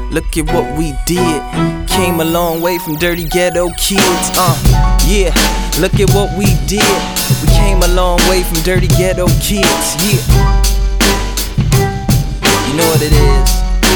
Look at what we did. Came a long way from dirty ghetto kids. Yeah, look at what we did. We came a long way from dirty ghetto kids. Yeah, you know what it is.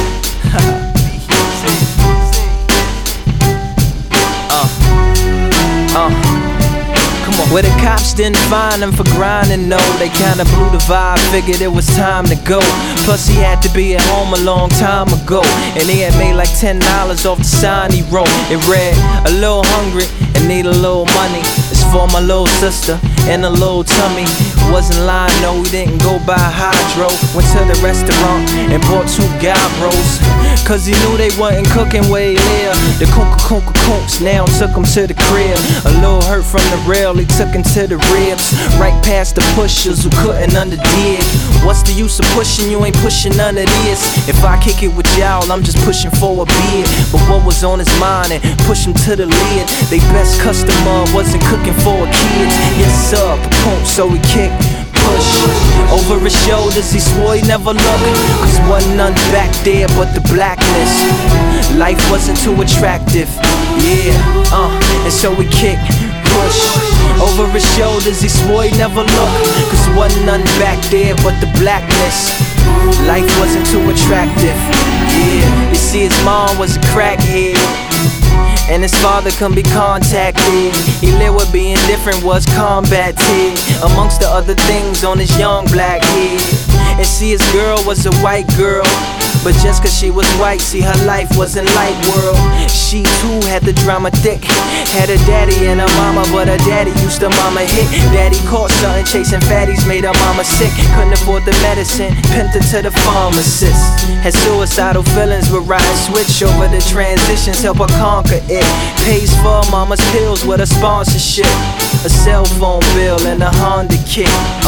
Come on. Where the cops didn't find him for grinding, no. They kinda blew the vibe, figured it was time to go. Plus he had to be at home a long time ago, and he had made like $10 off the sign he wrote. It read, a little hungry and need a little money. It's for my little sister and a little tummy. Wasn't lying, no, we didn't go by Hydro. Went to the restaurant and bought 2 Gabros, cause he knew they wasn't cooking where he lived. The Coca-Cola now took him to the crib. A little hurt from the rail, he took him to the ribs. Right past the pushers who couldn't underdig. What's the use of pushing, you ain't pushing none of this. If I kick it with y'all, I'm just pushing for a bid. But what was on his mind and push him to the lid. They best customer wasn't cooking for a kid. Yes sir, so he kicked, push over his shoulders, he swore he never looked, cause wasn't none back there but the blackness. Life wasn't too attractive, yeah, and so he kicked, push over his shoulders, he swore he never looked, cause wasn't none back there but the blackness. Life wasn't too attractive, yeah. You see his mom was a crackhead, and his father couldn't be contacted. He lived with being different, was combated amongst the other things on his young black head. And see, his girl was a white girl, but just cause she was white, see, her life wasn't like world. She too had the drama thick, had a daddy and a mama, but her daddy used to mama hit. Daddy caught something chasing fatties, made her mama sick. Couldn't afford the medicine, pimped her to the pharmacist. Had suicidal feelings, but riding switch over the transitions, help her conquer it. Pays for her mama's pills with a sponsorship, a cell phone bill and a Honda kick.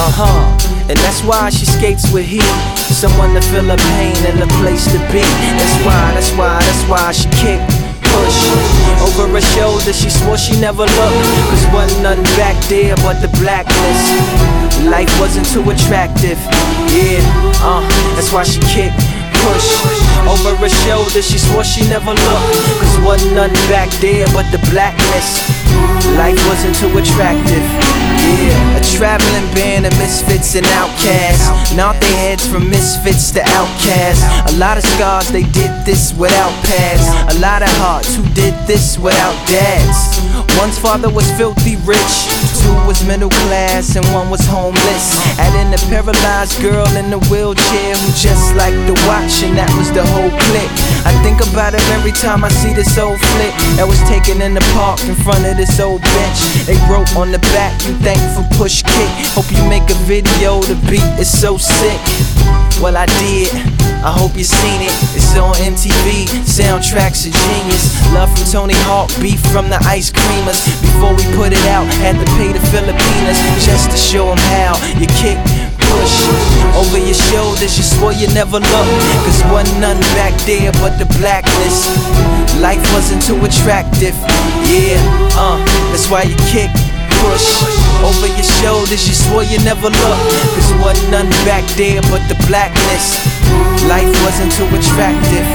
And that's why she skates with heat, someone to feel her pain and a place to be. That's why she kicked, push over her shoulder. She swore she never looked, cause wasn't nothing back there but the blackness. Life wasn't too attractive, yeah, that's why she kicked, push over her shoulder. She swore she never looked, cause wasn't nothing back there but the blackness. Life wasn't too attractive, yeah. A traveling band of misfits and outcasts, knocked their heads from misfits to outcasts. A lot of scars, they did this without past. A lot of hearts who did this without dads. One's father was filthy rich, 2 was middle class, and 1 was homeless. Add in the paralyzed girl in the wheelchair who just liked to watch, and that was the whole clique. I think about it every time I see this old flick that was taken in the park in front of this old bench. They wrote on the back, you thankful, push kick. Hope you make a video, the beat is so sick. Well, I did, I hope you seen it. It's on MTV, soundtrack's a genius. Love from Tony Hawk, beef from the ice creamers. Before we put it out, had to pay the Filipinas just to show them how you kick, push over your shoulders. You swore you never looked, cause wasn't nothing back there but the blackness. Life wasn't too attractive, yeah, that's why you kick, push over your shoulders. You swore you never looked, cause wasn't nothing back there but the blackness. Life wasn't too attractive,